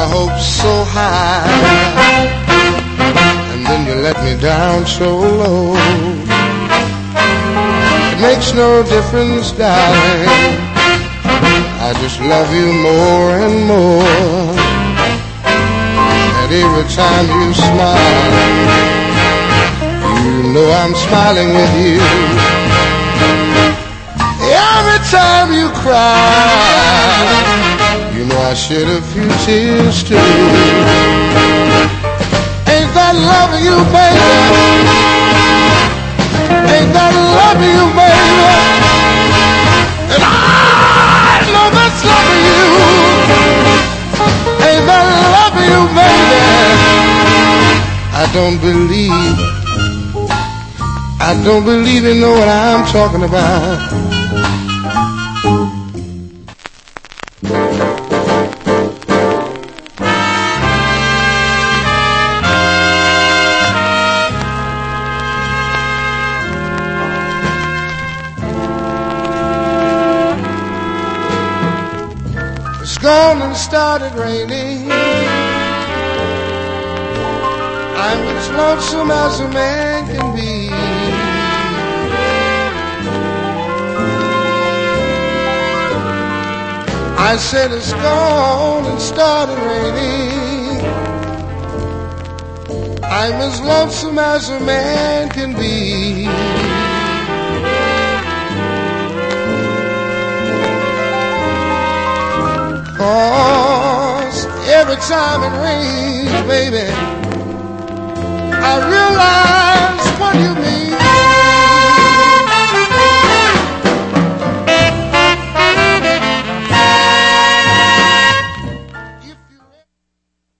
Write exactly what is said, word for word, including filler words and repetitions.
my hopes so high, and then you let me down so low. It makes no difference, darling, I just love you more and more. And every time you smile, you know I'm smiling with you. Every time you cry, you know I shed a few tears too. Ain't that loving you, baby? Ain't that loving you, baby? And I know that's loving you. Ain't that loving you, baby? I don't believe, I don't believe you know what I'm talking about. It's gone and started raining. I'm as lonesome as a man can be. I said it's gone and started raining. I'm as lonesome as a man can be. Cause every time it rains, baby, I realize